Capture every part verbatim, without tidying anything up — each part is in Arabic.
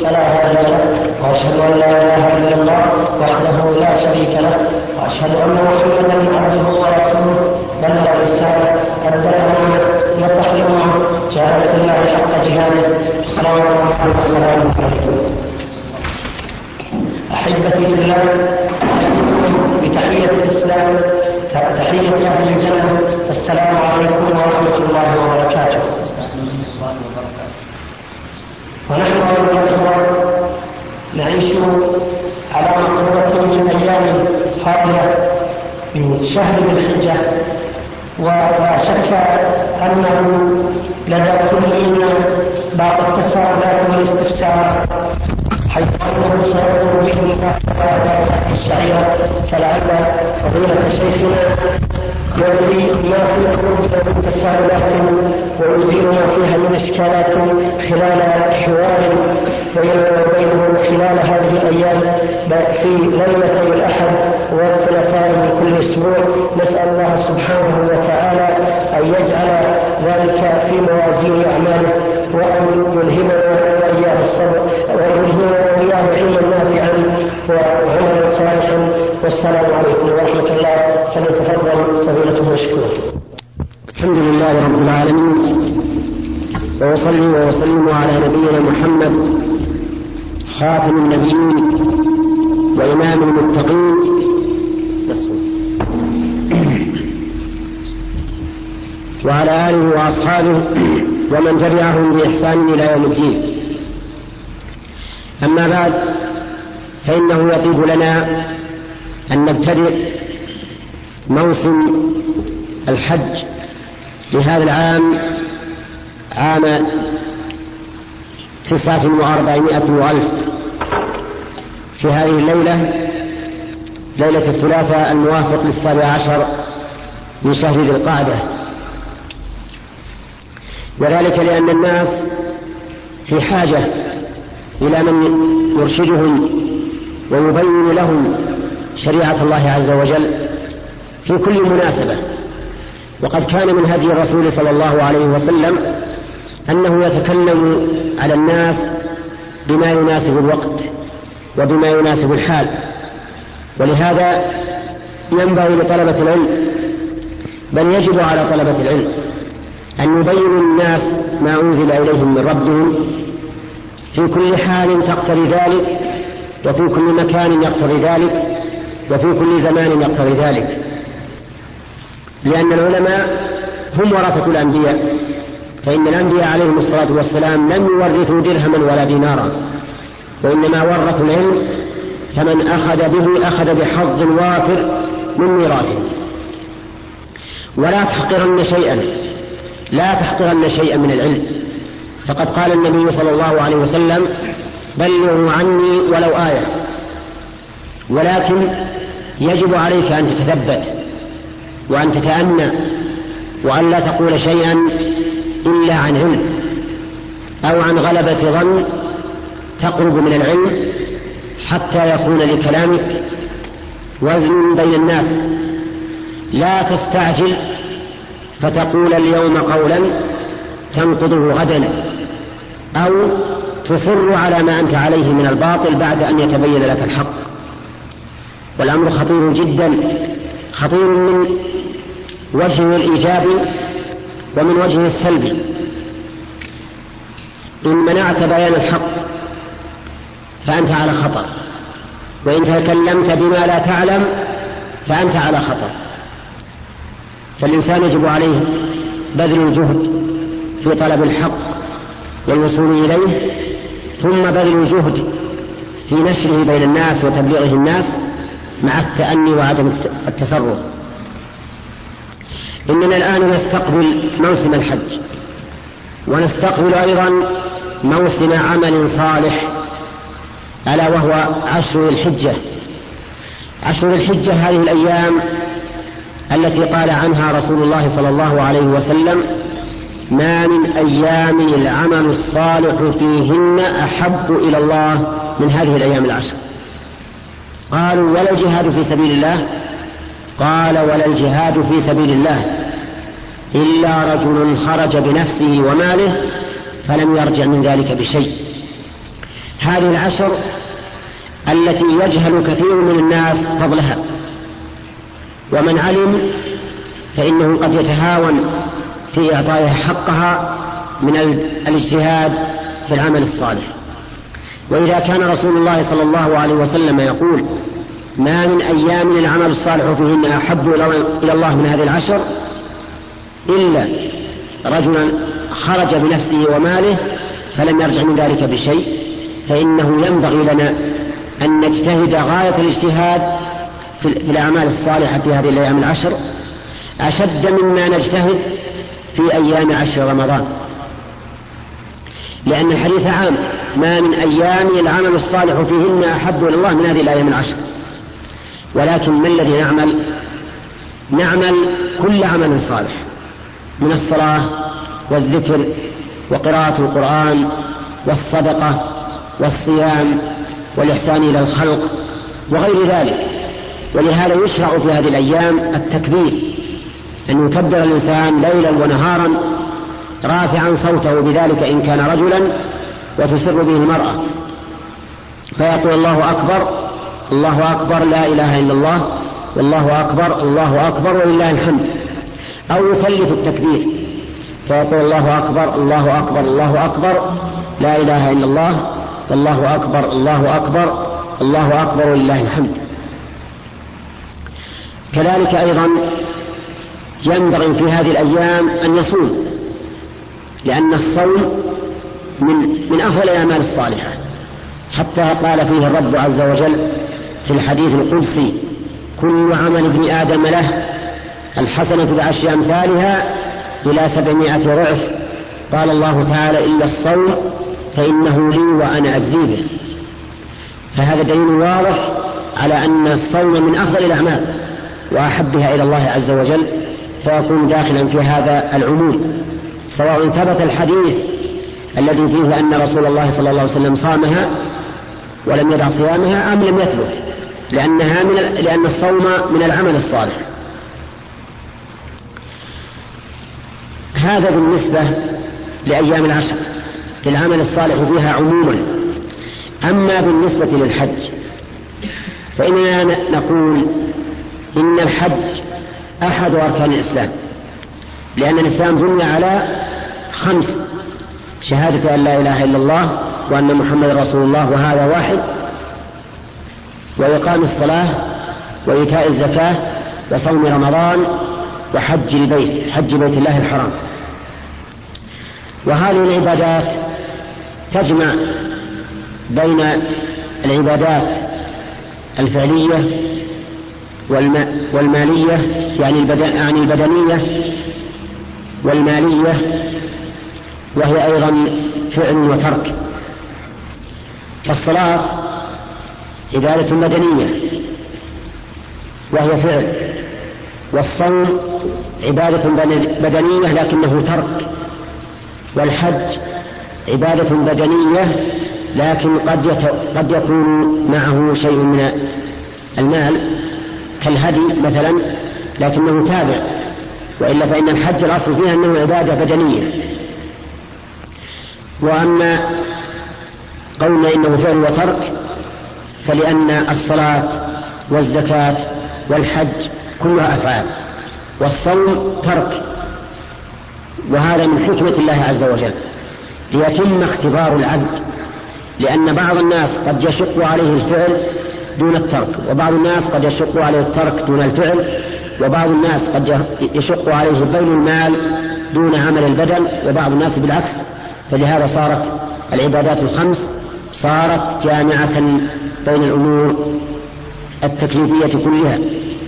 فلا هادي له، وأشهد أن لا إله إلا الله وحده لا شريك له، وأشهد أن محمدا عبده ورسوله بلغ الرسالة أدى الأمانة نصح الأمة جاهد في الله حق جهاده. السلام عليكم والسلام عليكم. أحبتي في الله، أحييكم بتحية الإسلام، تحية أهل الجنة، فالسلام عليكم ورحمة الله وبركاته. ونحن أيها الأخوة نعيش على مقربة من أيام فاضلة من شهر ذي الحجة، ولا شك أنه لدى كل منا بعض التساؤلات والاستفسارات، حيث أنه سيكون بإذن الله تعالى الشعيرة، فلعل فضيلة شيخنا يزيل ما في قلوبنا من تساؤلات ويزيل ما فيها من إشكالات خلال حوار بيننا وبينه خلال هذه الأيام في ليلتي الأحد والثلاثاء من كل أسبوع. نسأل الله سبحانه وتعالى أن يجعل ذلك في موازين أعماله، وأن يلهمنا وإياه الصبر، وأن يلهمنا وإياه علما نافعا وعملا صالحا. والسلام عليكم ورحمة الله. فليتفضل فضيلته مشكورا. الحمد لله رب العالمين، وأصلي وأسلم على نبينا محمد خاتم النبيين وإمام المتقين وعلى آله وأصحابه ومن تبعهم بإحسان إلى يوم الدين. أما بعد، فإنه يطيب لنا أن نبتدئ موسم الحج لهذا العام، عام تسعة وأربعمائة وألف، في هذه الليلة، ليلة الثلاثاء الموافق للسابع عشر من شهر ذي القعدة، وذلك لأن الناس في حاجة إلى من يرشدهم ويبين لهم شريعة الله عز وجل في كل مناسبة. وقد كان من هدي الرسول صلى الله عليه وسلم أنه يتكلم على الناس بما يناسب الوقت وبما يناسب الحال، ولهذا ينبغي لطلبة العلم، بل يجب على طلبة العلم أن يبينوا الناس ما أنزل إليهم من ربهم في كل حال تقتضي ذلك، وفي كل مكان يقتضي ذلك، وفي كل زمان يقتضي ذلك، لأن العلماء هم ورثة الأنبياء، فإن الأنبياء عليهم الصلاة والسلام لم يورثوا درهما ولا دينارا، وإنما ورثوا العلم، فمن أخذ به أخذ بحظ وافر من ميراثه. ولا تحقرن شيئا لا تحقرن شيئا من العلم، فقد قال النبي صلى الله عليه وسلم: بلغوا عني ولو آية. ولكن يجب عليك أن تتثبت وأن تتأنى، وأن لا تقول شيئا إلا عن علم أو عن غلبة ظن تقرب من العلم، حتى يكون لكلامك وزن بين الناس. لا تستعجل فتقول اليوم قولا تنقضه غدا، أو تصر على ما أنت عليه من الباطل بعد أن يتبين لك الحق. والأمر خطير جدا، خطير من وجهه الإيجابي ومن وجهه السلبي. إن منعت بيان الحق فأنت على خطر، وإن تكلمت بما لا تعلم فأنت على خطر. فالإنسان يجب عليه بذل الجهد في طلب الحق والوصول إليه، ثم بذل الجهد في نشره بين الناس وتبليغه الناس، مع التأني وعدم التسرع. إننا الآن نستقبل موسم الحج، ونستقبل أيضا موسم عمل صالح، ألا وهو عشر الحجة. عشر الحجة هذه الأيام التي قال عنها رسول الله صلى الله عليه وسلم: ما من أيام العمل الصالح فيهن أحب إلى الله من هذه الأيام العشر. قالوا: ولا الجهاد في سبيل الله؟ قال: ولا الجهاد في سبيل الله إلا رجل خرج بنفسه وماله فلم يرجع من ذلك بشيء. هذه العشر التي يجهل كثير من الناس فضلها، ومن علم فإنه قد يتهاون في إعطائها حقها من الاجتهاد في العمل الصالح. وإذا كان رسول الله صلى الله عليه وسلم يقول ما من أيام العمل الصالح فيهن أحب إلى الله من هذه العشر إلا رجلا خرج بنفسه وماله فلم يرجع من ذلك بشيء، فإنه ينبغي لنا أن نجتهد غاية الاجتهاد في الأعمال الصالحة في هذه الأيام العشر أشد مما نجتهد في أيام عشر رمضان، لأن الحديث عام ما من أيام العمل الصالح فيهن أحب إلى الله من هذه الأيام العشر. ولكن ما الذي نعمل؟ نعمل كل عمل صالح من الصلاة والذكر وقراءة القرآن والصدقة والصيام والإحسان إلى الخلق وغير ذلك. ولهذا يشرع في هذه الأيام التكبير، أن يكبر الإنسان ليلا ونهارا رافعا صوته بذلك إن كان رجلا وتسر به المرأة، فيقول الله أكبر الله أكبر لا إله إلا الله والله أكبر الله أكبر ولله الحمد، أو يثلث التكبير فيقول الله أكبر الله أكبر الله أكبر لا إله إلا الله والله أكبر الله أكبر الله أكبر ولله الحمد. كذلك أيضا ينبغي في هذه الأيام أن يصوم، لأن الصوم من, من أفضل الأعمال الصالحة، حتى قال فيه الرب عز وجل في الحديث القدسي كل عمل ابن آدم له الحسنة بعشر أمثالها إلى سبعمائة ضعف، قال الله تعالى إلا الصوم فإنه لي وأنا أجزي به. فهذا دليل واضح على أن الصوم من أفضل الأعمال وأحبها إلى الله عز وجل، فيكون داخلا في هذا العموم، سواء ثبت الحديث الذي فيه أن رسول الله صلى الله عليه وسلم صامها ولم يدع صيامها أم لم يثبت، لأنها من لأن الصوم من العمل الصالح. هذا بالنسبة لأيام العشر للعمل الصالح فيها عموما. أما بالنسبة للحج فإننا نقول إن الحج أحد أركان الإسلام، لأن الإسلام بني على خمس: شهادة أن لا إله إلا الله وأن محمد رسول الله وهذا واحد، وإقام الصلاة وإيتاء الزكاة وصوم رمضان وحج البيت حج بيت الله الحرام. وهذه العبادات تجمع بين العبادات الفعلية والمالية، يعني البدنية والمالية، وهي أيضا فعل وترك. فالصلاة عبادة بدنية وهي فعل، والصوم عبادة بدنية لكنه ترك، والحج عبادة بدنية لكن قد, يت... قد يكون معه شيء من المال كالهدي مثلا لكنه تابع، وإلا فإن الحج الأصل فيها أنه عبادة بدنية. وأما قولنا إنه فعل وترك فلأن الصلاة والزكاة والحج كلها أفعال، والصوم ترك، وهذا من حكمة الله عز وجل ليتم اختبار العبد، لأن بعض الناس قد يشق عليه الفعل دون الترك، وبعض الناس قد يشق عليه الترك دون الفعل، وبعض الناس قد يشق عليه بذل المال دون عمل البدن، وبعض الناس بالعكس. فلهذا صارت العبادات الخمس صارت جامعة بين الأمور التكليفية كلها.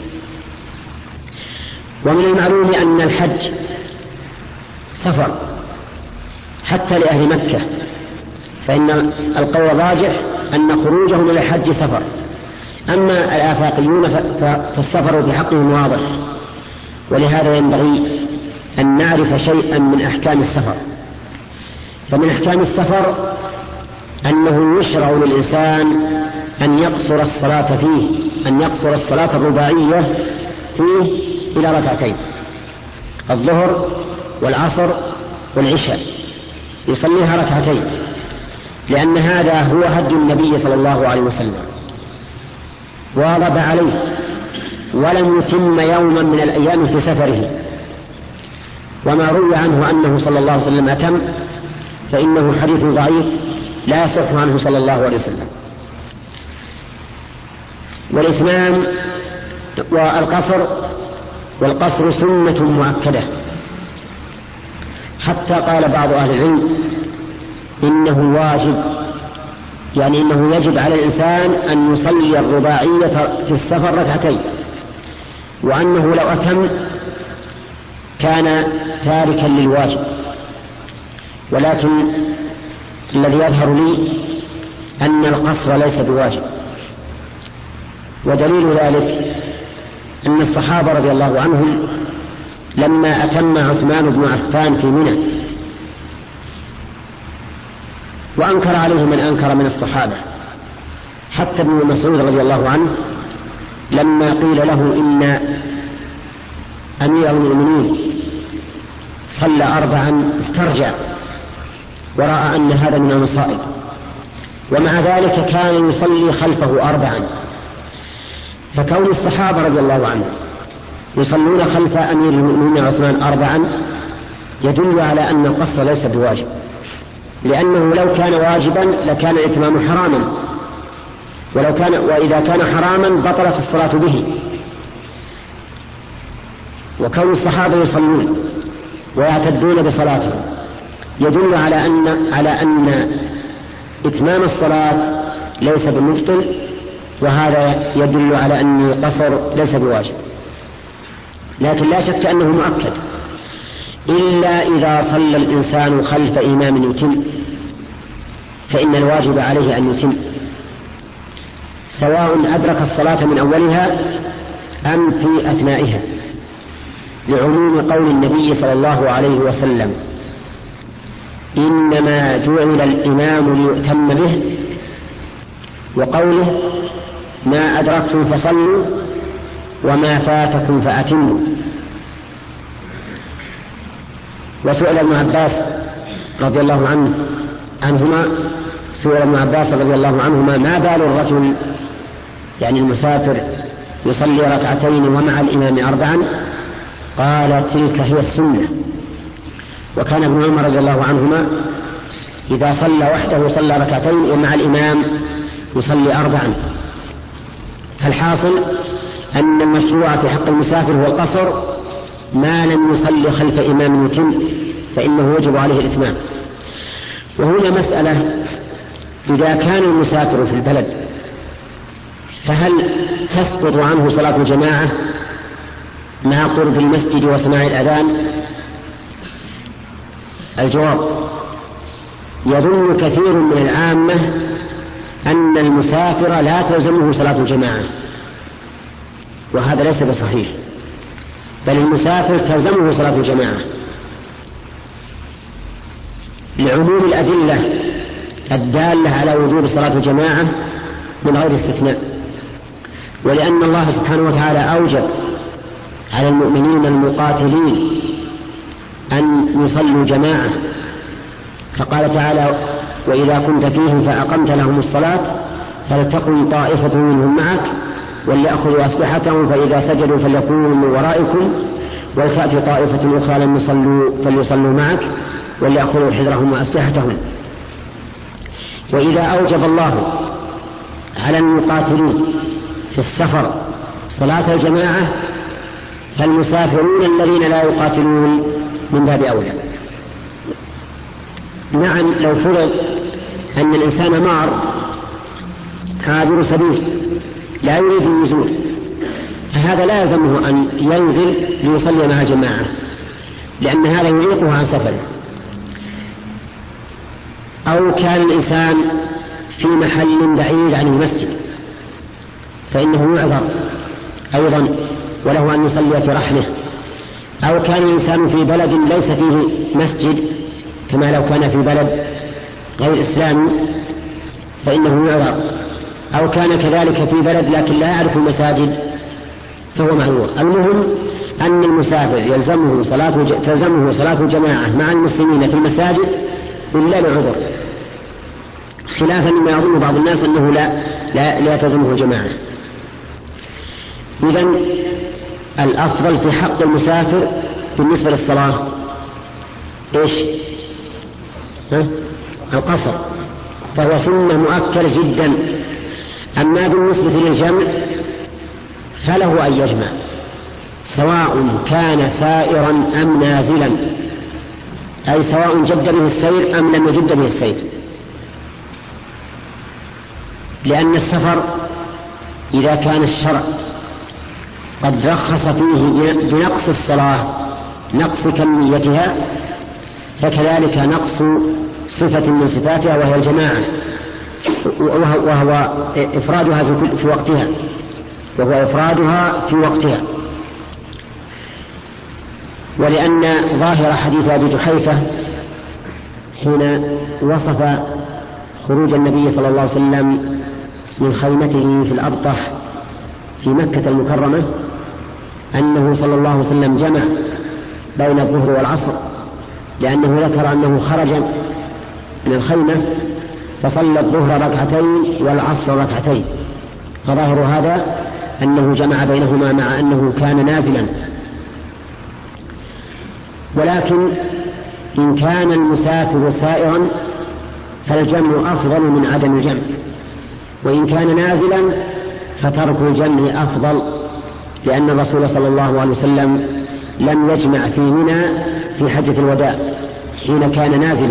ومن المعلوم أن الحج سفر حتى لأهل مكة، فإن القول الراجح أن خروجهم إلى الحج سفر. أما الآفاقيون فالسفر في حقهم واضح، ولهذا ينبغي أن نعرف شيئا من أحكام السفر. فمن أحكام السفر أنه يشرع للإنسان أن يقصر الصلاة فيه أن يقصر الصلاة الرباعية فيه إلى ركعتين، الظهر والعصر والعشاء، يصليها ركعتين. لأن هذا هو هدي النبي صلى الله عليه وسلم واظب عليه ولم يتم يوما من الأيام في سفره. وما روي عنه أنه صلى الله عليه وسلم أتم فإنه حديث ضعيف لا يصح عنه صلى الله عليه وسلم. والإتمام والقصر والقصر سنة مؤكدة، حتى قال بعض أهل العلم إنه واجب، يعني إنه يجب على الإنسان أن يصلي الرباعية في السفر ركعتين، وأنه لو أتم كان تاركا للواجب. ولكن الذي يظهر لي أن القصر ليس بواجب، ودليل ذلك أن الصحابة رضي الله عنهم لما أتم عثمان بن عفان في منى، وأنكر عليه من أنكر من الصحابة، حتى ابن مسعود رضي الله عنه لما قيل له إن أمير المؤمنين صلى أربعا استرجع ورأى أن هذا من المصائب، ومع ذلك كان يصلي خلفه أربعا. فكون الصحابة رضي الله عنهم يصلون خلف أمير المؤمنين عثمان أربعا يدل على أن القصر ليس بواجب، لأنه لو كان واجبا لكان الإتمام حراما، ولو كان وإذا كان حراما بطلت الصلاة به. وكون الصحابة يصلون ويعتدون بصلاتهم يدل على أن على أن إتمام الصلاة ليس بمبطل، وهذا يدل على أن القصر ليس بواجب. لكن لا شك أنه مؤكد، إلا إذا صلى الإنسان خلف إمام يتم، فإن الواجب عليه أن يتم، سواء أدرك الصلاة من أولها أم في أثنائها، لعموم قول النبي صلى الله عليه وسلم: إنما جعل الإمام ليؤتم به، وقوله: ما أدركتم فصلوا وما فاتكم فأتموا. وسئل ابن عباس رضي الله عنه عنهما سئل ابن عباس رضي الله عنهما: ما بال الرجل يعني المسافر يصلي ركعتين ومع الإمام أربعا؟ قال: تلك هي السنة. وكان ابن عمر رضي الله عنهما إذا صلى وحده صلى ركعتين ومع الإمام يصلي أربعا. فالحاصل أن المشروع في حق المسافر هو القصر ما لم يصلي خلف إمام يتم، فإنه يجب عليه الإتمام. وهنا مسألة: إذا كان المسافر في البلد فهل تسقط عنه صلاة الجماعة مع قرب المسجد وسماع الأذان؟ الجواب: يظن كثير من العامة أن المسافر لا تلزمه صلاة الجماعة، وهذا ليس بصحيح، بل المسافر تلزمه صلاة الجماعة لعموم الأدلة الدالة على وجوب صلاة الجماعة من غير استثناء، ولأن الله سبحانه وتعالى أوجب على المؤمنين المقاتلين أن يصلوا جماعة، فقال تعالى: وإذا كنت فيهم فأقمت لهم الصلاة فلتقم طائفة منهم معك وليأخذوا أسلحتهم فإذا سجدوا فليكونوا من ورائكم ولتأتي طائفة أخرى لم يصلوا فليصلوا معك وليأخذوا حذرهم وأسلحتهم. وإذا أوجب الله على المقاتلين في السفر صلاة الجماعة فالمسافرون الذين لا يقاتلون من باب أولى. نعم، لو فرض أن الإنسان مار عابر سبيل لا يريد النزول، فهذا لا يلزمه أن ينزل ليصلي مع جماعة، لأن هذا يعيقه عن سفره. أو كان الإنسان في محل بعيد عن المسجد فإنه يعذر أيضا وله أن يصلي في رحله. أو كان الإنسان في بلد ليس فيه مسجد كما لو كان في بلد غير إسلامي فإنه يعذر. أو كان كذلك في بلد لكن لا يعرف المساجد فهو معذور. المهم أن المسافر يلزمه صلاة تلزمه صلاة الجماعة مع المسلمين في المساجد إلا لعذر. خلافا لما يظن بعض الناس أنه لا, لا, لا تلزمه الجماعة. إذن الأفضل في حق المسافر بالنسبة للصلاة إيش؟ ها؟ القصر، فهو سنة مؤكدة جدا. أما بالنسبة للجمع فله أن يجمع سواء كان سائرا أم نازلا، أي سواء جد به السير أم لم يجد به السير، لأن السفر إذا كان الشرع قد رخص فيه بنقص الصلاة نقص كميتها، فكذلك نقص صفة من صفاتها وهي الجماعة، وهو إفرادها في, في وقتها وهو إفرادها في وقتها. ولأن ظاهر حديث أبي جحيفة حين وصف خروج النبي صلى الله عليه وسلم من خيمته في الأبطح في مكة المكرمة أنه صلى الله عليه وسلم جمع بين الظهر والعصر، لأنه ذكر أنه خرج من الخيمة فصلى الظهر ركعتين والعصر ركعتين، فظاهر هذا أنه جمع بينهما مع أنه كان نازلا. ولكن إن كان المسافر سائرا فالجمع أفضل من عدم الجمع، وإن كان نازلا فترك الجمع أفضل، لأن الرسول صلى الله عليه وسلم لم يجمع في منى في حجة الوداع حين كان نازلا.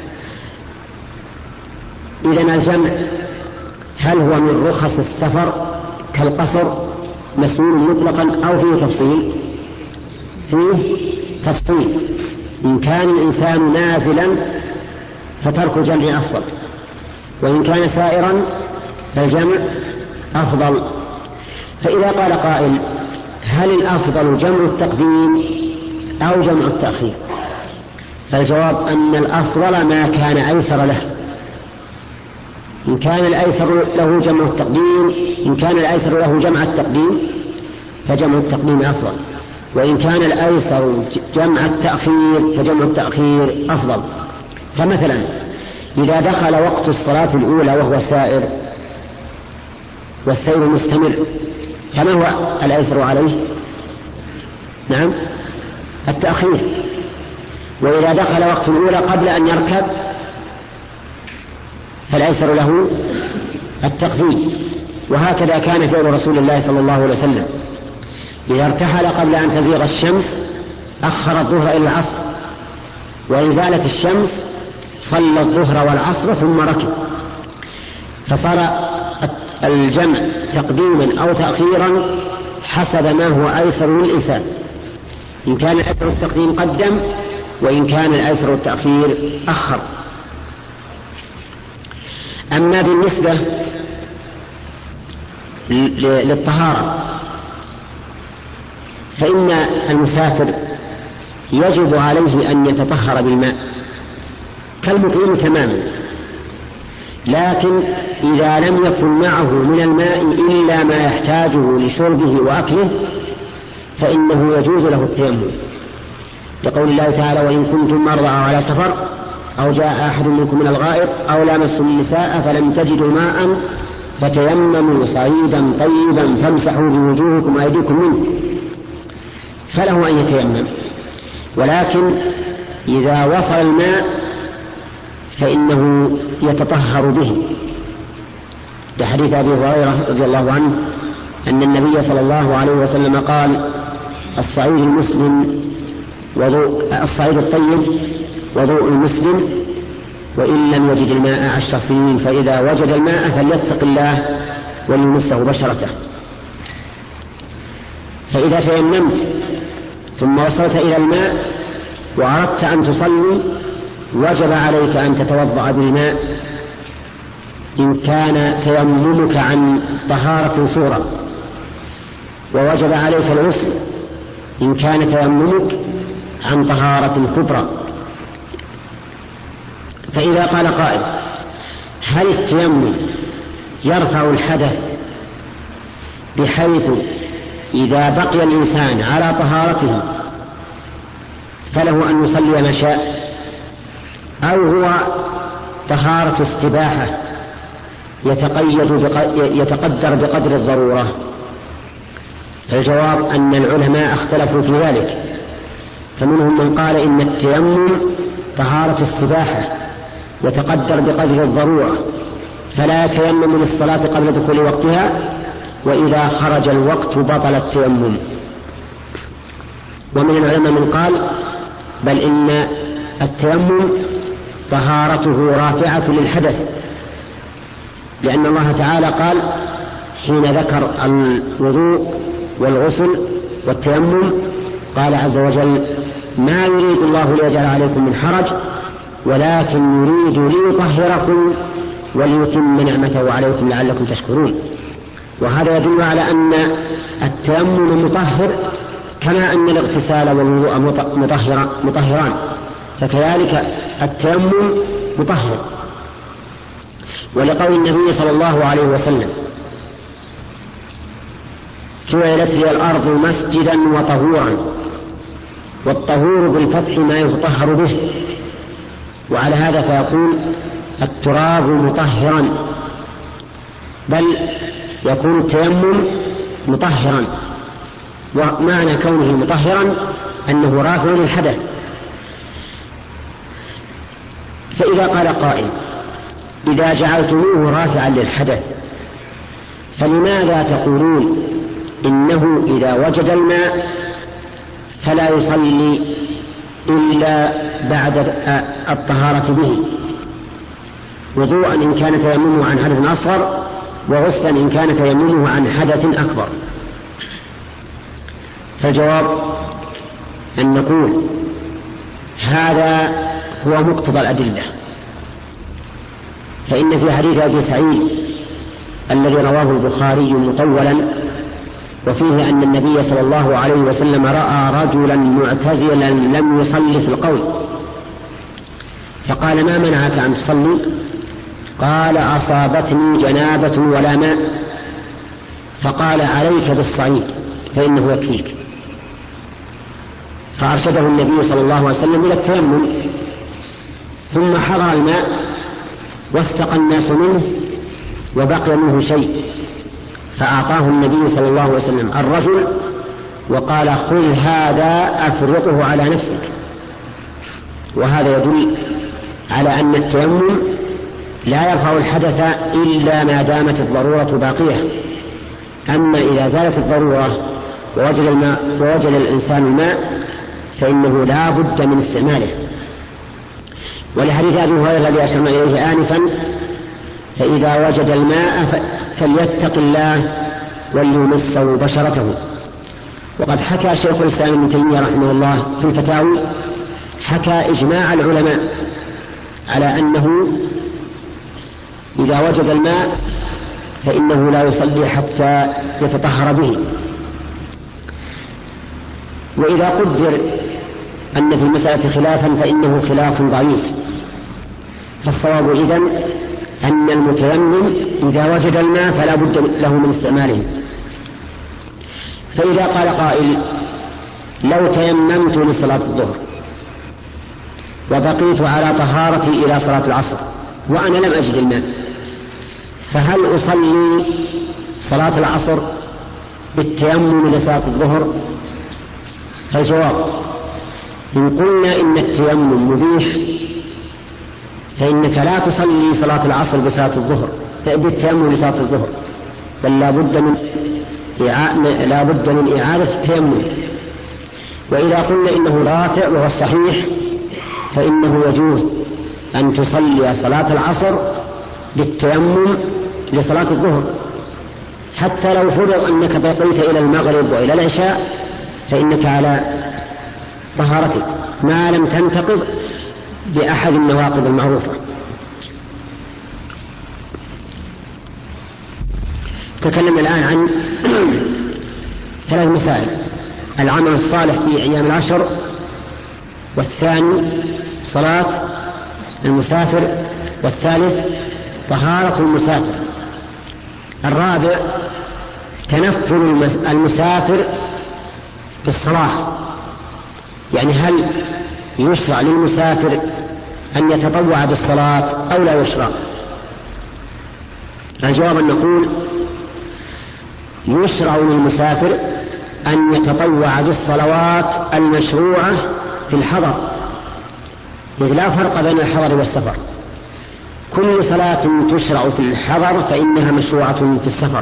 إذن الجمع هل هو من رخص السفر كالقصر مسؤول مطلقا أو فيه تفصيل؟ فيه تفصيل. إن كان الإنسان نازلا فترك الجمع أفضل، وإن كان سائرا فالجمع أفضل. فإذا قال قائل هل الأفضل جمع التقديم أو جمع التأخير؟ فالجواب أن الأفضل ما كان أيسر له. إن كان الأيسر له جمع التقديم إن كان الأيسر له جمع التقديم فجمع التقديم أفضل، وإن كان الأيسر جمع التأخير فجمع التأخير أفضل. فمثلا إذا دخل وقت الصلاة الأولى وهو سائر والسير مستمر فما هو الأيسر عليه؟ نعم التأخير. وإذا دخل وقت الأولى قبل أن يركب فالأيسر له التقديم. وهكذا كان فعل رسول الله صلى الله عليه وسلم، إذا ارتحل قبل أن تزيغ الشمس أخر الظهر إلى العصر، وإن زالت الشمس صلى الظهر والعصر ثم ركب، فصار الجمع تقديما أو تأخيرا حسب ما هو أيسر للإنسان. إن كان الأيسر التقديم قدم، وإن كان الأيسر التأخير أخر. أما بالنسبة للطهارة فإن المسافر يجب عليه أن يتطهر بالماء كالمقيم تماما، لكن إذا لم يكن معه من الماء إلا ما يحتاجه لشربه وأكله فإنه يجوز له التيمم، لقول الله تعالى وإن كنتم مرضى أو على سفر أو جاء أحد منكم من الغائط أو لامستم النساء فلم تجدوا ماء فتيمموا صعيدا طيبا فامسحوا بوجوهكم وأيديكم منه، فله أن يتيمم. ولكن إذا وصل الماء فإنه يتطهر به، لحديث أبي هريرة رضي الله عنه أن النبي صلى الله عليه وسلم قال الصعيد المسلم وضوء الصعيد الطيب وضوء المسلم وإن لم يجد الماء عشر سنين فإذا وجد الماء فليتق الله وليمسه بشرته. فإذا تيممت ثم وصلت إلى الماء وأردت أن تصلي وجب عليك أن تتوضأ بالماء إن كان تيممك عن طهارة صورة، ووجب عليك الغسل إن كان تيممك عن طهارة كبرى. فإذا قال قائل هل التيمم يرفع الحدث بحيث إذا بقي الإنسان على طهارته فله أن يصلي ما شاء، أو هو طهارة استباحة يتقيد يتقدر بقدر الضرورة؟ الجواب أن العلماء اختلفوا في ذلك، فمنهم من قال إن التيمم طهارة السباحة يتقدر بقدر الضرورة، فلا يتيمم للصلاة قبل دخول وقتها، وإذا خرج الوقت بطل التيمم. ومن العلماء من قال بل إن التيمم طهارته رافعة للحدث، لأن الله تعالى قال حين ذكر الوضوء والغسل والتيمم قال عز وجل ما يريد الله ليجعل عليكم من حرج ولكن يريد ليطهركم وليتم نعمته عليكم لعلكم تشكرون. وهذا يدل على أن التيمم مطهر كما أن الاغتسال والوضوء مطهر مطهران، فكذلك التيمم مطهر. ولقول النبي صلى الله عليه وسلم جعلت لي الأرض مسجدا وطهورا، والطهور بالفتح ما يتطهر به، وعلى هذا فيكون التراب مطهرا، بل يكون التيمم مطهرا، ومعنى كونه مطهرا أنه رافع للحدث. فإذا قال قائل إذا جعلتموه رافعا للحدث فلماذا تقولون إنه إذا وجد الماء فلا يصلي إلا بعد الطهارة به، وضوءا إن كان تيممه عن حدث أصغر، وغسلا إن كان تيممه عن حدث أكبر؟ فالجواب أن نقول هذا هو مقتضى الأدلة، فإن في حديث أبي سعيد الذي رواه البخاري مطولا وفيه أن النبي صلى الله عليه وسلم رأى رجلا معتزلا لم يصلي في القول فقال ما منعك أن تصلي؟ قال أصابتني جنابة ولا ماء، فقال عليك بالصعيد فإنه يكفيك، فأرشده النبي صلى الله عليه وسلم إلى التيمم، ثم حضر الماء واستقى الناس منه وبقي منه شيء، فأعطاه النبي صلى الله عليه وسلم الرجل وقال خذ هذا أفرقه على نفسك. وهذا يدل على أن التيمم لا يرفع الحدث إلا ما دامت الضرورة باقية، أما إذا زالت الضرورة ووجد, الماء ووجد الإنسان الماء فإنه لا بد من استعماله. ولحديث أبي هريرة الذي أشرنا إليه آنفا فإذا وجد الماء فليتق الله وليمسه بشرته. وقد حكى شيخ الإسلام ابن تيمية رحمه الله في الفتاوي حكى إجماع العلماء على أنه إذا وجد الماء فإنه لا يصلي حتى يتطهر به. وإذا قدر أن في المسألة خلافا فإنه خلاف ضعيف، فالصواب إذن أن المتيمم إذا وجد الماء فلا بد له من استعماله. فإذا قال قائل لو تيممت لصلاة الظهر وبقيت على طهارتي إلى صلاة العصر وأنا لم أجد الماء، فهل أصلي صلاة العصر بالتيمم لصلاة الظهر؟ فالجواب إن قلنا إن التيمم مبيح فإنك لا تصلي صلاة العصر بصلاة الظهر بالتيمم لصلاة الظهر، بل لا بد من لا بد من إعادة التيمم. وإذا قلنا إنه رافع وهو الصحيح فإنه يجوز أن تصلي صلاة العصر بالتيمم لصلاة الظهر، حتى لو فرض أنك بقيت إلى المغرب وإلى العشاء فإنك على طهارتك ما لم تنتقض بأحد النواقض المعروفة. تكلمنا الآن عن ثلاث مسائل: العمل الصالح في أيام العشر، والثاني صلاة المسافر، والثالث طهارة المسافر، الرابع تنفل المسافر بالصلاة، يعني هل يشرع للمسافر أن يتطوع بالصلاة أو لا يشرع. الجواب أن نقول يشرع للمسافر أن يتطوع بالصلوات المشروعة في الحضر، إذ لا فرق بين الحضر والسفر، كل صلاة تشرع في الحضر فإنها مشروعة في السفر،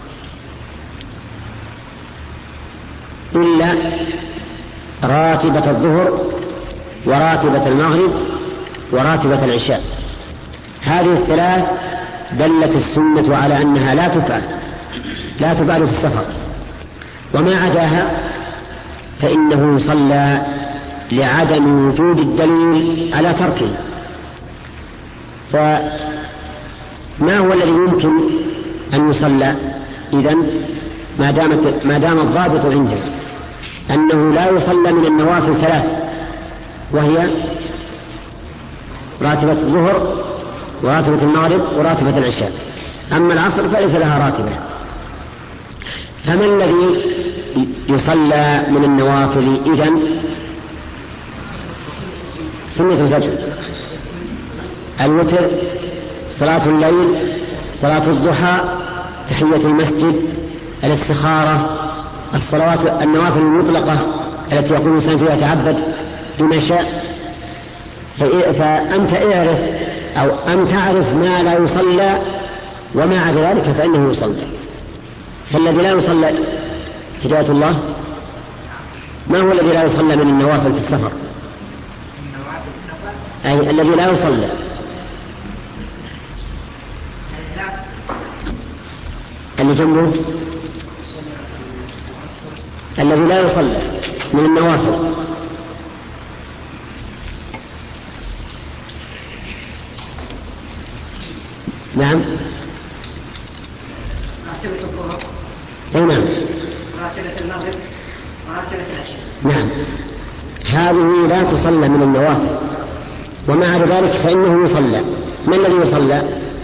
إلا راتبة الظهر وراتبة المغرب وراتبة العشاء. هذه الثلاث دلت السنة على أنها لا تفعل لا تفعل في السفر، وما عداها فإنه يصلى لعدم وجود الدليل على تركه. فما هو الذي يمكن أن يصلى إذن ما دامت ما دام الضابط عنده أنه لا يصلى من النوافل ثلاث، وهي راتبة الظهر وراتبة المغرب وراتبة العشاء، أما العصر فليس لها راتبة. فما الذي يصلى من النوافل إذن؟ سنة الفجر، الوتر، صلاة الليل، صلاة الضحى، تحية المسجد، الاستخارة، الصلوات النوافل المطلقة التي يقول الإنسان فيها تعبد بما شاء. فأنت اعرف أو أن تعرف ما لا يصلى، وما عدا ذلك فإنه يصلى. فالذي لا يصلى هداية الله، ما هو الذي لا يصلى من النوافل في السفر؟ أي الذي لا يصلى اللي جنبه، الذي لا يصلى من النوافل. نعم راتبة الظهر، أي نعم، راتبة المغرب، وراتبة العشاء. نعم، هذه لا تصلى من النوافل، وما عدا ذلك فإنه يصلى. ما الذي يصلى؟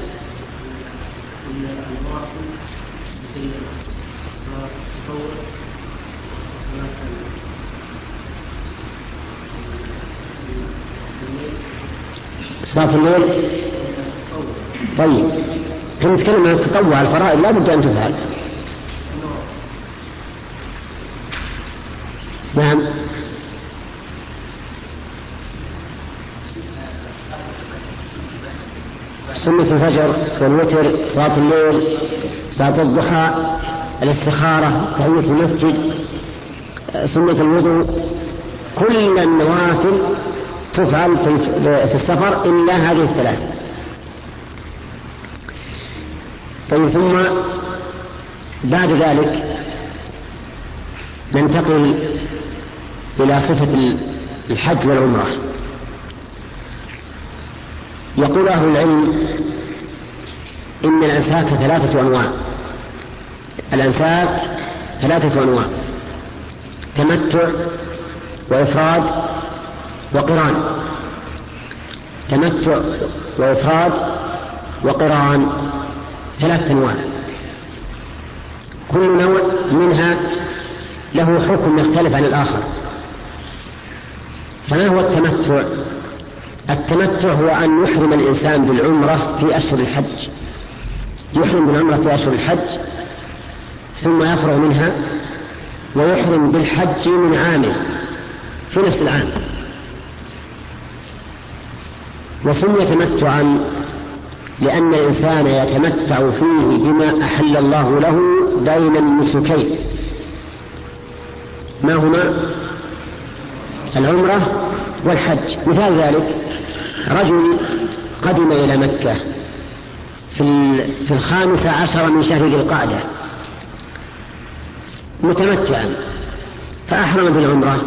صلاة الليل. طيب نحن نتكلم عن التطوع، الفرائض لا بد أن تفعل. نعم، سنة الفجر والوتر، صلاة الليل، صلاة الضحى، الاستخارة، تحية المسجد، سنة الوضوء، كل النوافل تفعل في السفر إلا هذه الثلاث. طيب ثم بعد ذلك ننتقل إلى صفة الحج والعمرة. يقول أهل العلم إن الأنساك ثلاثة أنواع. الأنساك ثلاثة أنواع: تمتع وإفراد وقران. تمتع وإفراد وقران ثلاثة أنواع، كل نوع منها له حكم يختلف عن الآخر. فما هو التمتع؟ التمتع هو أن يحرم الإنسان بالعمرة في أشهر الحج، يحرم بالعمرة في أشهر الحج ثم يفرغ منها ويحرم بالحج من عامه في نفس العام. وسمي تمتعا لأن الإنسان يتمتع فيه بما أحل الله له بين النسكين. ما هما؟ العمرة والحج. مثال ذلك رجل قدم إلى مكة في الخامسة عشر من شهر ذي القعدة متمتعا، فأحرم بالعمرة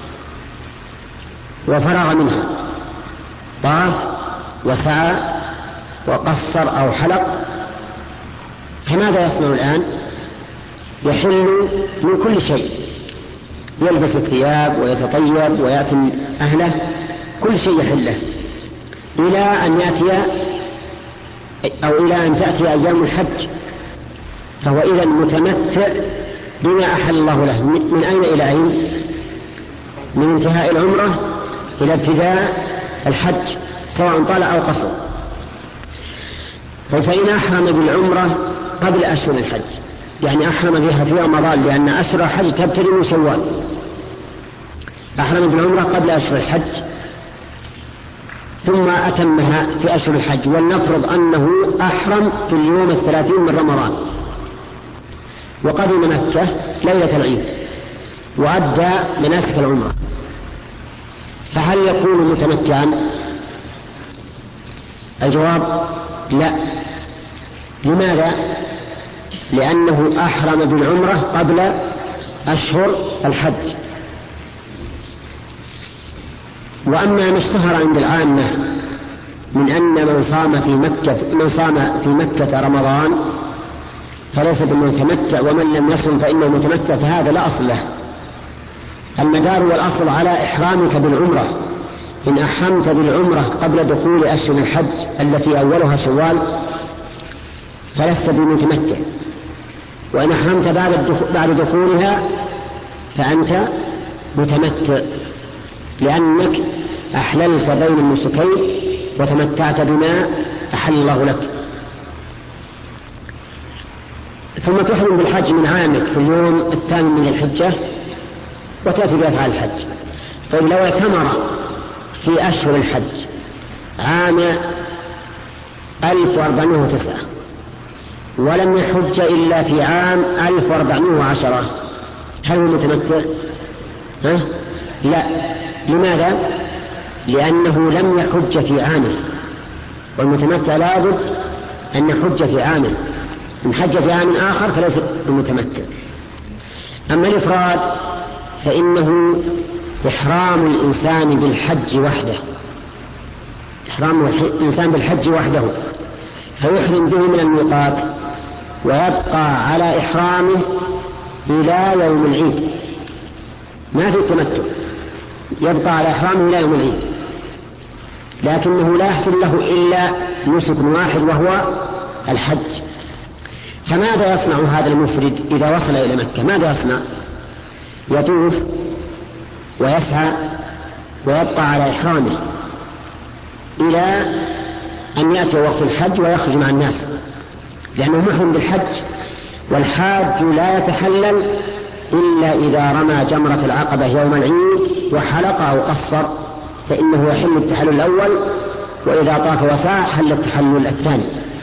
وفرغ منها، طاف وسعى وقصر أو حلق. فماذا يصنع الآن؟ يحل من كل شيء، يلبس الثياب ويتطيب ويأتي أهله، كل شيء يحله إلى أن يأتي أو إلى أن تأتي أيام الحج. فهو إذا متمتع بما أحل الله له. من أين إلى أين؟ من انتهاء العمرة إلى ابتداء الحج، سواء طال أو قصر. فإن أحرم بالعمرة قبل أشهر الحج، يعني أحرم بها في رمضان، لأن أشهر الحج تبتدئ من شوال، أحرم بالعمرة قبل أشهر الحج ثم أتمها في أشهر الحج، ولنفرض أنه أحرم في اليوم الثلاثين من رمضان وقدم مكة ليلة العيد وأدى مناسك العمرة، فهل يكون متمتعا؟ الجواب لا. لماذا؟ لأنه أحرم بالعمرة قبل أشهر الحج. وأما ما اشتهر عند العامة من أن من صام في مكة من صام في مكة رمضان فليس بالمتمتع، ومن لم يصم فإنه متمتع، فهذا لا أصل له. المدار والأصل على إحرامك بالعمرة. إن أحرمت بالعمرة قبل دخول أشهر الحج التي أولها شوال فلست بمتمتع، وإن أحرمت بعد دخولها فأنت متمتع، لأنك أحللت بين النسكين وتمتعت بما أحل الله لك. ثم تحرم بالحج من عامك في اليوم الثامن من الحجة وتأتي بأفعال الحج. طيب لو اعتمر في أشهر الحج عام ألف وأربعمائة وتسعة ولم يحج إلا في عام ألف وأربعمائة وعشرة، هل هو متمتع؟ ها؟ لا. لماذا؟ لأنه لم يحج في عامه، والمتمتع لابد أن يحج في عامه، إن حج في عام آخر فليس بمتمتع. أما الإفراد فإنه إحرام الإنسان بالحج وحده، إحرام الإنسان بالحج وحده، فيحرم به من الميقات ويبقى على إحرامه إلى يوم العيد، ما في التمتع، يبقى على إحرامه إلى يوم العيد، لكنه لا يحصل له إلا نسك واحد وهو الحج. فماذا يصنع هذا المفرد إذا وصل إلى مكة؟ ماذا يصنع؟ يطوف ويسعى ويبقى على إحرامه إلى أن يأتي وقت الحج ويخرج مع الناس، لأنه محرم بالحج، والحاج لا يتحلل إلا إذا رمى جمرة العقبة يوم العيد وحلق أو قصر، فإنه يحل التحلل الأول، وإذا طاف وسعى حل التحلل الثاني.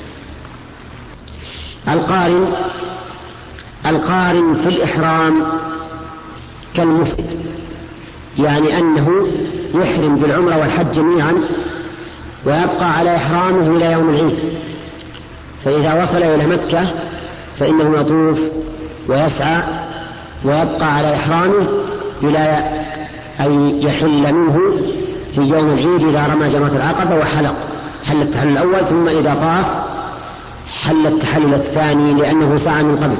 القارن القارن في الإحرام كالمفرد، يعني أنه يحرم بالعمرة والحج جميعا ويبقى على إحرامه إلى يوم العيد، فإذا وصل إلى مكة فإنه يطوف ويسعى ويبقى على إحرامه إلى أن يحل منه في يوم العيد إذا رمى جمرة العقبة وحلق، حل التحلل الأول، ثم إذا طاف حل التحلل الثاني لأنه سعى من قبل.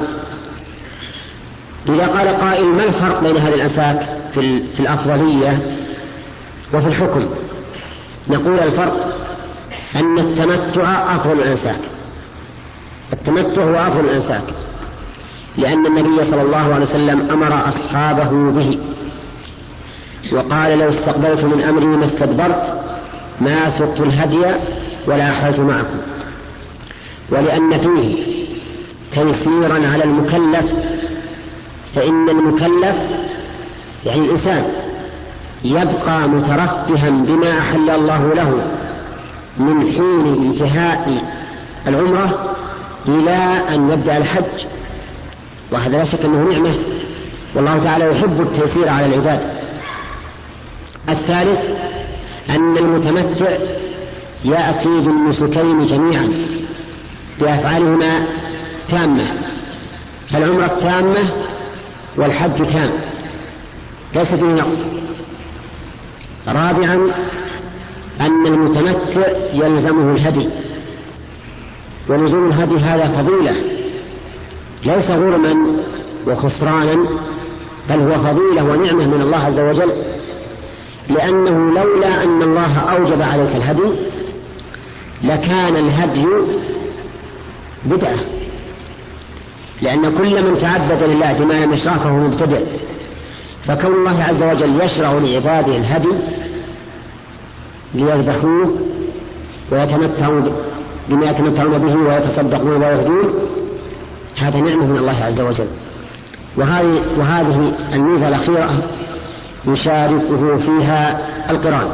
إذا قال قائل ما الفرق بين هذه الأنساك في الأفضلية وفي الحكم؟ نقول الفرق أن التمتع أفضل الأنساك، التمتع هو أفضل الأنساك، لأن النبي صلى الله عليه وسلم أمر أصحابه به وقال لو استقبلت من أمري ما استدبرت ما سقت الهدي ولا أحرجت معكم، ولأن فيه تيسيرا على المكلف، فإن المكلف يعني الإنسان يبقى مترفها بما أحل الله له من حين انتهاء العمرة إلى أن يبدأ الحج، وهذا لا شك أنه نعمة، والله تعالى يحب التيسير على العباد. الثالث أن المتمتع يأتي بالنسكين جميعا بأفعالهما تامة، فالعمرة تامة والحج تام ليس فيه نقص. رابعا أن المتمتع يلزمه الهدي، ولزوم الهدي هذا فضيلة ليس غرما وخسرانا، بل هو فضيلة ونعمة من الله عز وجل، لأنه لولا أن الله أوجب عليك الهدي لكان الهدي بدعة، لأن كل من تعبد لله بما لم يشرع فهو مبتدع، فكون الله عز وجل يشرع لعباده الهدي ليذبحوه ويتمتعوا بما يتمتعون به ويتصدقون ويهدون، هذا نعمة من الله عز وجل. وهذه, وهذه الميزة الأخيرة يشاركه فيها القران،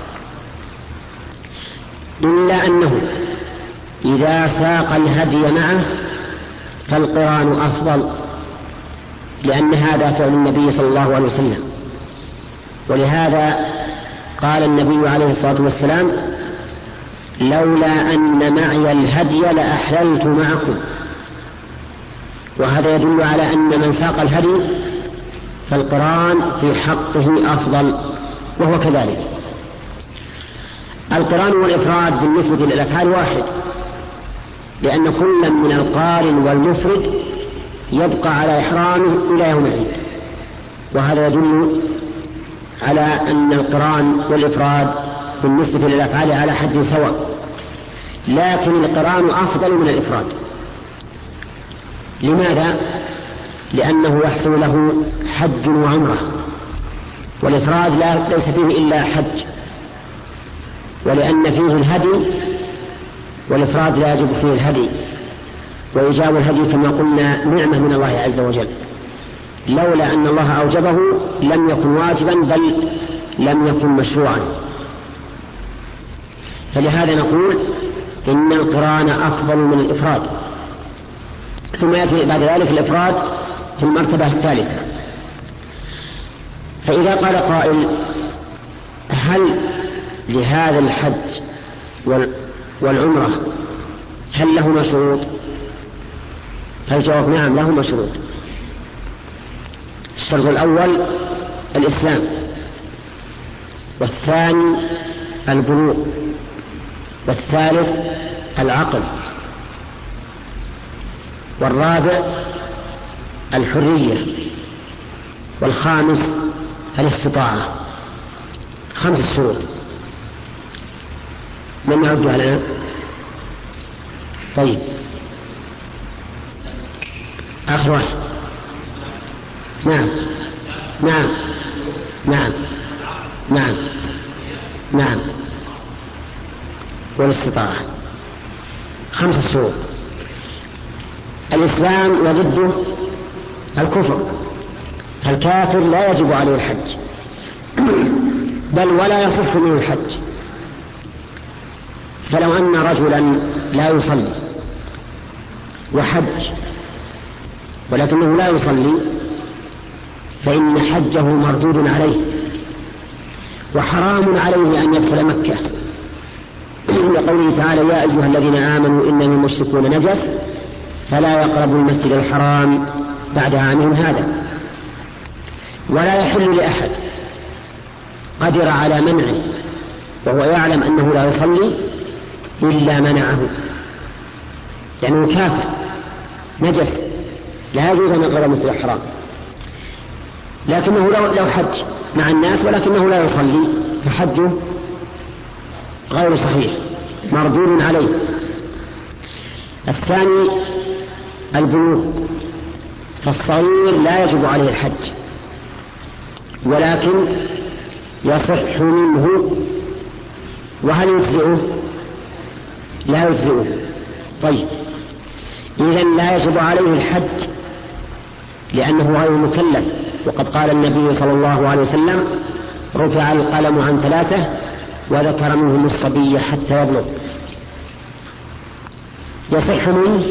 إلا أنه إذا ساق الهدي معه فالقران أفضل، لأن هذا فعل النبي صلى الله عليه وسلم. ولهذا قال النبي عليه الصلاة والسلام: لولا أن معي الهدي لأحللت معكم. وهذا يدل على أن من ساق الهدي فالقران في حقه أفضل، وهو كذلك. القران والإفراد بالنسبة للأفعال واحد، لأن كل من القارن والمفرد يبقى على إحرامه إلى يوم العيد، وهذا يدل على أن القران والإفراد بالنسبة للأفعال على حد سواء، لكن القران أفضل من الإفراد. لماذا؟ لأنه يحصل له حج وعمرة، والإفراد لا ليس فيه إلا حج، ولأن فيه الهدي، والإفراد لا يجب فيه الهدي. وإيجاب الهدي كما قلنا نعمة من الله عز وجل، لولا أن الله أوجبه لم يكن واجبا بل لم يكن مشروعا. فلهذا نقول إن القران أفضل من الإفراد. ثم يأتي بعد ذلك الإفراد في المرتبة الثالثة. فإذا قال قائل: هل لهذا الحج والعمرة هل لهما شروط؟ فالجواب: نعم، لهما شروط. الشرط الأول الإسلام، والثاني البلوغ، والثالث العقل، والرابع الحرية، والخامس الاستطاعة. خمس شروط. من يعدها لنا؟ طيب، آخر واحد. نعم نعم نعم نعم نعم والاستطاعة. خمس شروط. الإسلام وضده الكفر، فالكافر لا يجب عليه الحج، بل ولا يصح منه الحج. فلو أن رجلا لا يصلي وحج ولكنه لا يصلي فإن حجه مردود عليه، وحرام عليه أن يدخل مكة، لقوله تعالى: يا أيها الذين آمنوا إنما المشركون نجس فلا يقربوا المسجد الحرام بعد عامهم هذا. ولا يحل لأحد قدر على منعه وهو يعلم أنه لا يصلي إلا منعه، لأنه كافر نجس لا يجوز أن يقرب المسجد الحرام. لكنه لو, لو حج مع الناس ولكنه لا يصلي فحجه غير صحيح، مردود عليه. الثاني البلوغ، فالصغير لا يجب عليه الحج ولكن يصح منه. وهل يجزئه؟ لا يجزئه. طيب، إذن لا يجب عليه الحج لأنه غير مكلف، وقد قال النبي صلى الله عليه وسلم: رفع القلم عن ثلاثة وذكر منهم الصبي حتى يبلغ. يصح منه.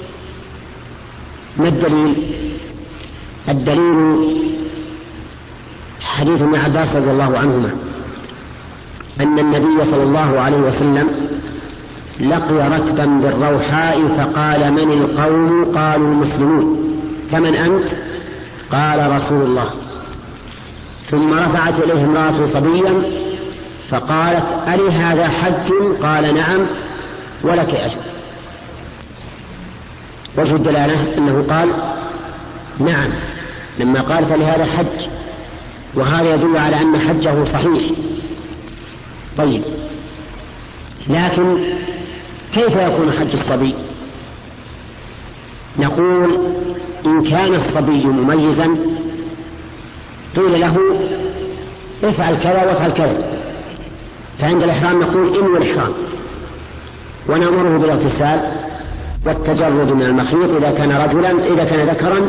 ما الدليل؟ الدليل حديث ابن عباس رضي الله عنهما أن النبي صلى الله عليه وسلم لقي ركبا بالروحاء فقال: من القوم؟ قالوا: المسلمون. فمن أنت؟ قال: رسول الله. ثم رفعت إليه امرأة صبيا فقالت: ألي هذا حج؟ قال: نعم ولك أجر. وجه الدلالة أنه قال نعم لما قالت لهذا حج، وهذا يدل على أن حجه صحيح. طيب، لكن كيف يكون حج الصبي؟ نقول إن كان الصبي مميزا قيل له افعل كذا وافعل كذا، فعند الإحرام نقول إنوي الإحرام، ونأمره بالاغتسال والتجرد من المخيط إذا كان رجلا إذا كان ذكرا،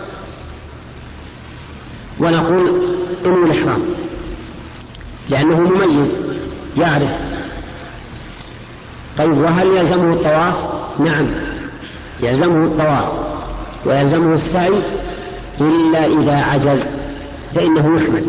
ونقول إنه الإحرام لأنه مميز يعرف. طيب وهل يلزمه الطواف؟ نعم يلزمه الطواف ويلزمه السعي، إلا إذا عجز فإنه يحمل.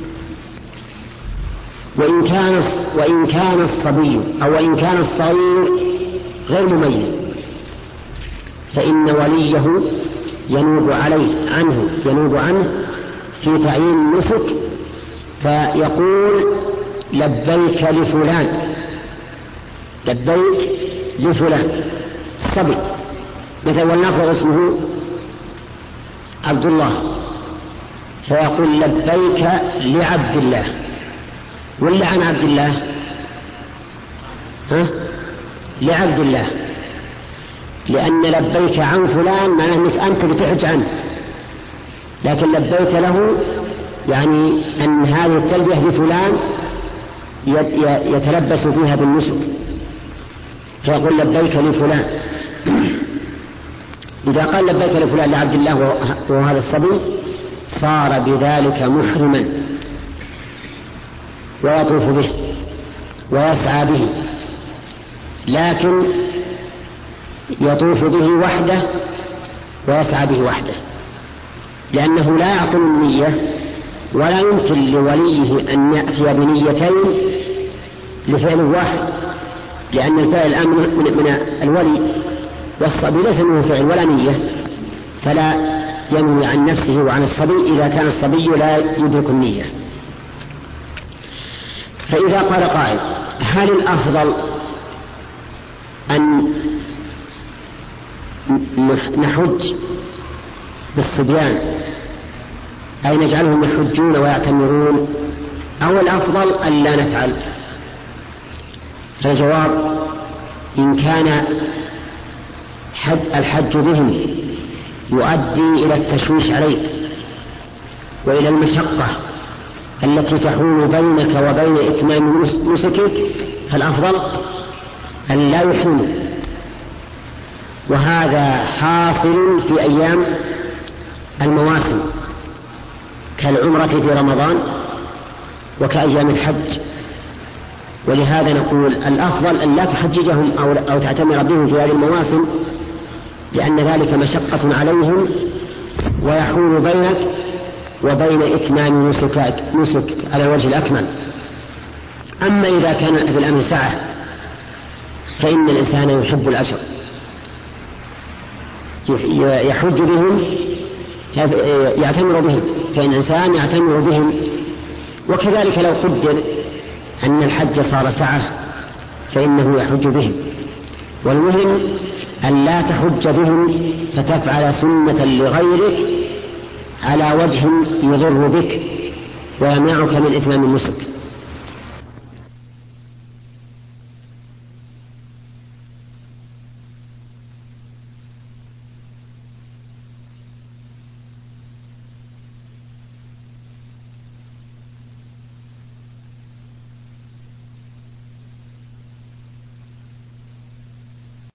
وإن كان وإن كان الصبي أو وإن كان الصغير غير مميز فإن وليه ينوب عليه عنه ينوب عنه في تعيين النسك، فيقول لبيك لفلان لبيك لفلان الصبي مثل ولنفرض اسمه عبد الله، فيقول لبيك لعبد الله ولا عن عبد الله؟ ها؟ لعبد الله، لأن لبيك عن فلان معناه أنك أنت بتحج عنه، لكن لبيك له يعني أن هذه التلبية لفلان يتلبس فيها بالنسك، فيقول لبيك لفلان. إذا قال لبيك لفلان لعبد الله وهذا الصبي صار بذلك محرما ويطوف به ويسعى به، لكن يطوف به وحده ويسعى به وحده، لأنه لا يعقل النية ولا يمكن لوليه أن يأتي بنيتين لفعل واحد، لأن الفعل الآن من الولي والصبي ليس منه فعل ولا نية، فلا ينوي عن نفسه وعن الصبي إذا كان الصبي لا يدرك النية. فإذا قال قائل هل الأفضل أن نحج بالصبيان أي نجعلهم يحجون ويعتمرون، أو الأفضل أن لا نفعل؟ فالجواب إن كان حج الحج بهم يؤدي إلى التشويش عليك وإلى المشقة التي تحول بينك وبين إتمام نسكك، فالأفضل أن لا يحرموا، وهذا حاصل في أيام المواسم كالعمرة في رمضان وكأيام الحج. ولهذا نقول الأفضل أن لا تحججهم أو, أو تعتمر بهم في هذه المواسم، لأن ذلك مشقة عليهم ويحول بينك وبين إتمام نسك, نسك على الوجه الأكمل. أما إذا كان في الأمر سعة فإن الإنسان يحب الأجر يحج بهم يعتمر بهم، فإن الإنسان يعتمر بهم. وكذلك لو قدر أن الحج صار سعة فإنه يحج بهم، والمهم أن لا تحج بهم فتفعل سنة لغيرك على وجه يضر بك ويمنعك من إتمام النسك.